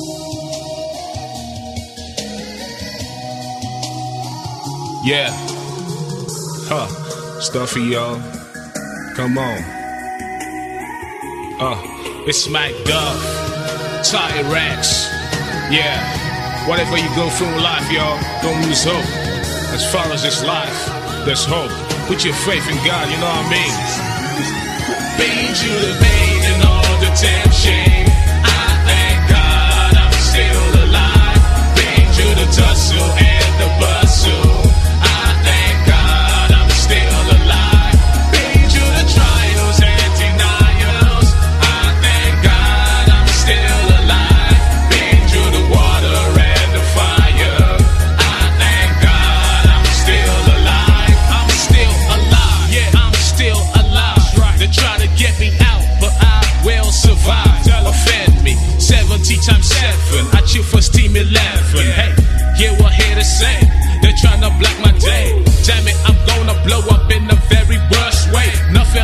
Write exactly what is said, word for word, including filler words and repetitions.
Yeah. Huh. Stuffy, y'all. Come on. Uh, it's Mac Duff. Tyrex. Yeah. Whatever you go through in life, y'all, don't lose hope. As far as this life, there's hope. Put your faith in God, you know what I mean? Been through the pain and all the temptation. I thank God I'm still alive. Been through the tussle and the bustle. I thank God I'm still alive. Been through the trials and denials. I thank God I'm still alive. Been through the water and the fire. I thank God I'm still alive. I'm still alive. Yeah, I'm still alive. They try to get me out, but I will survive. Offend me, seventy times seven. I chill first team eleven. Hey, yeah, what here to say? They're trying to block my day. Damn it, I'm gonna blow up in the very worst way. Nothing